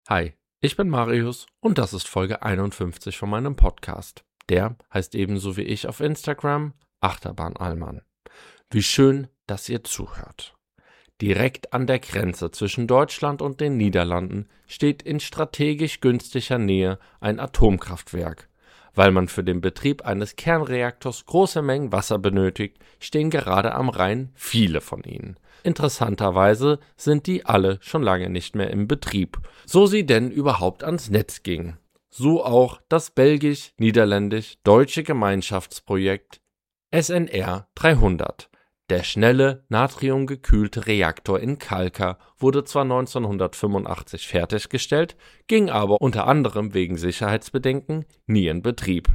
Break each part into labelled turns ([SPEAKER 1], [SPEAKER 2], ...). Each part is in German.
[SPEAKER 1] Hi, ich bin Marius und das ist Folge 51 von meinem Podcast. Der heißt ebenso wie ich auf Instagram Achterbahn Allmann. Wie schön, dass ihr zuhört. Direkt an der Grenze zwischen Deutschland und den Niederlanden steht in strategisch günstiger Nähe ein Atomkraftwerk. Weil man für den Betrieb eines Kernreaktors große Mengen Wasser benötigt, stehen gerade am Rhein viele von ihnen. Interessanterweise sind die alle schon lange nicht mehr im Betrieb, so sie denn überhaupt ans Netz gingen. So auch das belgisch-niederländisch-deutsche Gemeinschaftsprojekt SNR 300. Der schnelle, natriumgekühlte Reaktor in Kalkar wurde zwar 1985 fertiggestellt, ging aber unter anderem wegen Sicherheitsbedenken nie in Betrieb.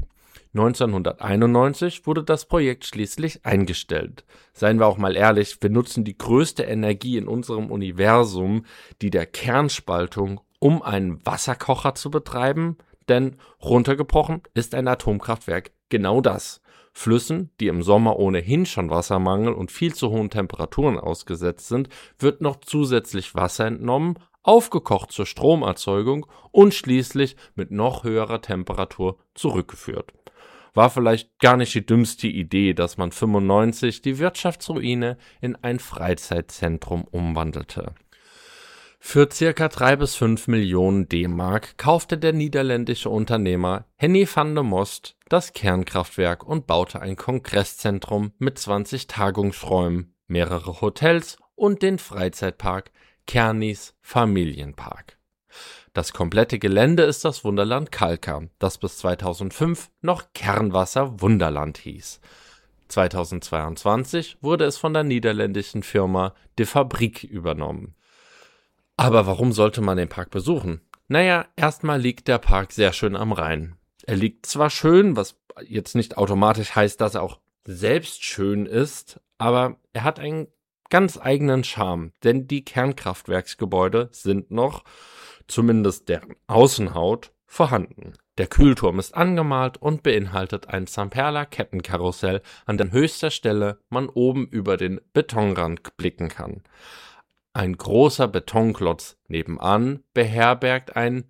[SPEAKER 1] 1991 wurde das Projekt schließlich eingestellt. Seien wir auch mal ehrlich, wir nutzen die größte Energie in unserem Universum, die der Kernspaltung, um einen Wasserkocher zu betreiben, denn runtergebrochen ist ein Atomkraftwerk genau das. Flüssen, die im Sommer ohnehin schon Wassermangel und viel zu hohen Temperaturen ausgesetzt sind, wird noch zusätzlich Wasser entnommen, aufgekocht zur Stromerzeugung und schließlich mit noch höherer Temperatur zurückgeführt. War vielleicht gar nicht die dümmste Idee, dass man 95 die Wirtschaftsruine in ein Freizeitzentrum umwandelte. Für ca. 3 bis 5 Millionen D-Mark kaufte der niederländische Unternehmer Henny van der Most das Kernkraftwerk und baute ein Kongresszentrum mit 20 Tagungsräumen, mehrere Hotels und den Freizeitpark Kernis Familienpark. Das komplette Gelände ist das Wunderland Kalkar, das bis 2005 noch Kernwasser Wunderland hieß. 2022 wurde es von der niederländischen Firma De Fabriek übernommen. Aber warum sollte man den Park besuchen? Naja, erstmal liegt der Park sehr schön am Rhein. Er liegt zwar schön, was jetzt nicht automatisch heißt, dass er auch selbst schön ist, aber er hat einen ganz eigenen Charme, denn die Kernkraftwerksgebäude sind noch, zumindest deren Außenhaut, vorhanden. Der Kühlturm ist angemalt und beinhaltet ein Zamperla-Kettenkarussell, an dessen höchster Stelle man oben über den Betonrand blicken kann. Ein großer Betonklotz nebenan beherbergt ein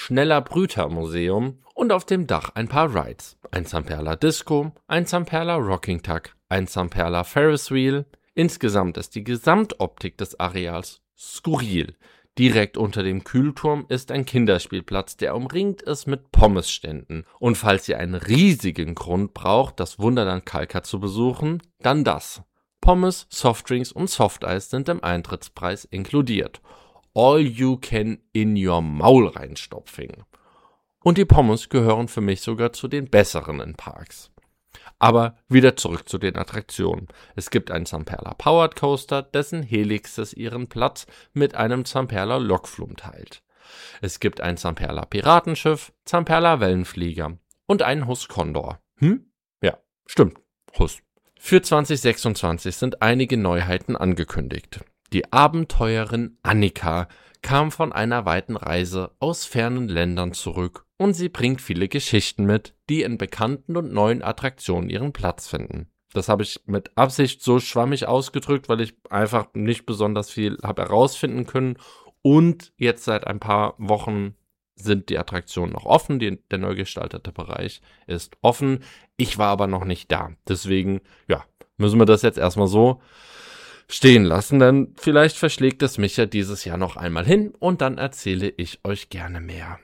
[SPEAKER 1] Schneller-Brüter-Museum und auf dem Dach ein paar Rides. Ein Zamperla Disco, ein Zamperla Rocking Tug, ein Zamperla Ferris Wheel. Insgesamt ist die Gesamtoptik des Areals skurril. Direkt unter dem Kühlturm ist ein Kinderspielplatz, der umringt ist mit Pommesständen. Und falls ihr einen riesigen Grund braucht, das Wunderland Kalkar zu besuchen, dann das. Pommes, Softdrinks und Softeis sind im Eintrittspreis inkludiert. All you can in your Maul reinstopfen. Und die Pommes gehören für mich sogar zu den besseren in Parks. Aber wieder zurück zu den Attraktionen. Es gibt einen Zamperla Powered Coaster, dessen Helixes ihren Platz mit einem Zamperla Lokflum teilt. Es gibt ein Zamperla Piratenschiff, Zamperla Wellenflieger und einen Huss Condor. Ja, stimmt, Huss. Für 2026 sind einige Neuheiten angekündigt. Die Abenteurerin Annika kam von einer weiten Reise aus fernen Ländern zurück und sie bringt viele Geschichten mit, die in bekannten und neuen Attraktionen ihren Platz finden. Das habe ich mit Absicht so schwammig ausgedrückt, weil ich einfach nicht besonders viel habe herausfinden können und jetzt seit ein paar Wochen sind die Attraktionen noch offen, der neu gestaltete Bereich ist offen. Ich war aber noch nicht da. Deswegen, müssen wir das jetzt erstmal so stehen lassen, denn vielleicht verschlägt es mich ja dieses Jahr noch einmal hin und dann erzähle ich euch gerne mehr.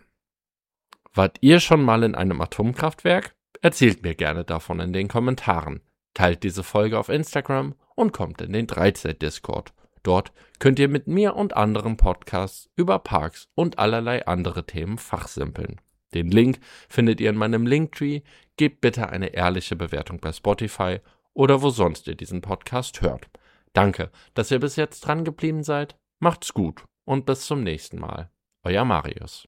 [SPEAKER 1] Wart ihr schon mal in einem Atomkraftwerk? Erzählt mir gerne davon in den Kommentaren. Teilt diese Folge auf Instagram und kommt in den 3Z-Discord. Dort könnt ihr mit mir und anderen Podcasts über Parks und allerlei andere Themen fachsimpeln. Den Link findet ihr in meinem Linktree. Gebt bitte eine ehrliche Bewertung bei Spotify oder wo sonst ihr diesen Podcast hört. Danke, dass ihr bis jetzt dran geblieben seid. Macht's gut und bis zum nächsten Mal. Euer Marius.